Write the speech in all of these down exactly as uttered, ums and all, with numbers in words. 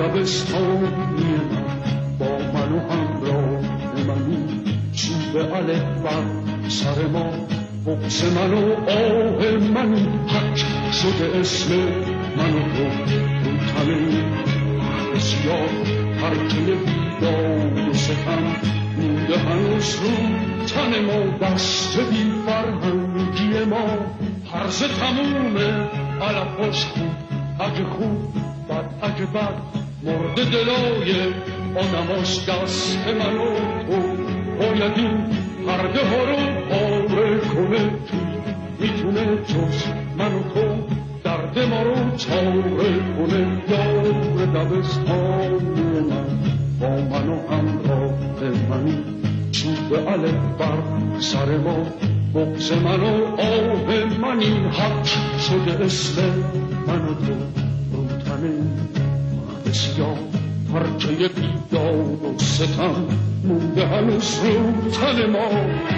دبستانی من با من و همراه منی چوب الف بر سر ما بغض من و آه منی حک شده اسم من و تو رو تنه بسیار ترکه بیداد و ستم مونده هنوز رو تن ما دست بی فرهنگی ما هرز تمومه علفاش خوب اگه خوب بد اگه بد مرد دلای آدماش دست من و تو باید این پرده ها رو پاره کنه کی میتونه جز من و تو درد ما رو چاره کنه یار دبستانی من با من و همراه منی چوب الف بر سر ما بغض من و آه منی حق شده اسم من و تو رو تنه بسیار پرچه بیداد و ستم مونده هنوز رو تن ما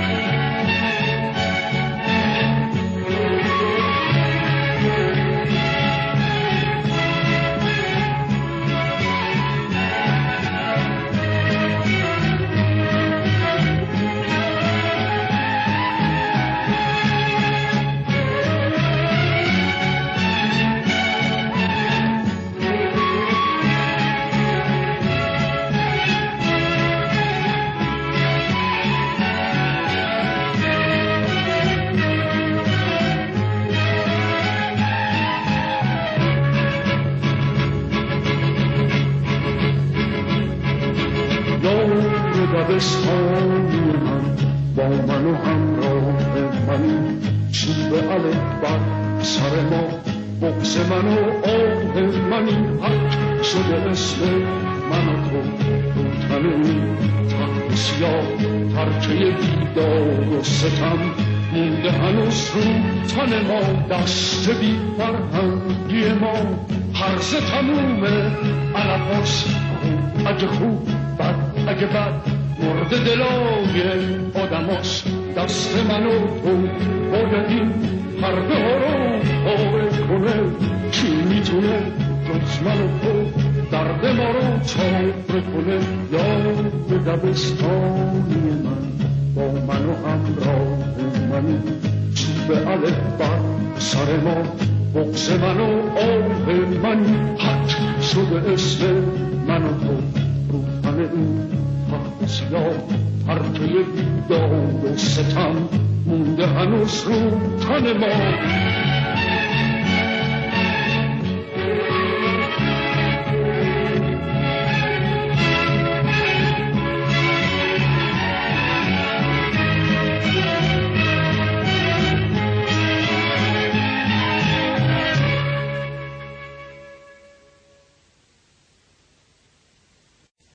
دبستانی من با من و همراه منی چوب الف بر سر ما بغض من و آه منی حق شده اسم من و تو رو تنه تن بسیار ترکه بیداد و ستم مونده هنوز رو تن ما دست بی فرهنگی ما هرز تمومه علفاش خوب اگه خوب بد اگه بد مرد دلای آدماش دست من و تو باید این پرده ها رو پاره کنه کی میتونه جز من و تو درد ما رو چاره کنه یاد دبستانی من با من و همراه منی چوب الف بر سر ما بغض من و آه منی حق شده اسم من و تو رو تن این بسیار پرده بیداد و ستم مونده هنوز رو تن ما